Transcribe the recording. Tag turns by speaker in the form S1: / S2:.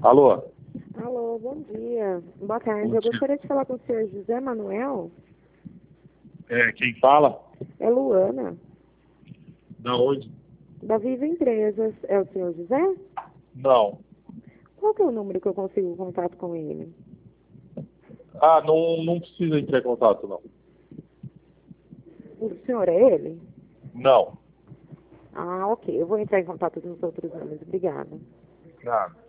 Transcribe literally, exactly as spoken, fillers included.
S1: Alô?
S2: Alô, bom dia. Boa tarde.
S1: Bom
S2: Eu
S1: dia.
S2: gostaria de falar com o senhor José Manuel.
S1: É, quem fala?
S2: É Luana,
S1: Da onde?
S2: da Viva Empresas. É o senhor José?
S1: Não.
S2: Qual que é o número que eu consigo contato com ele?
S1: Ah, não, não precisa entrar em contato, não.
S2: O senhor é ele?
S1: Não.
S2: Ah, ok. Eu vou entrar em contato nos outros números. Obrigada.
S1: Nada.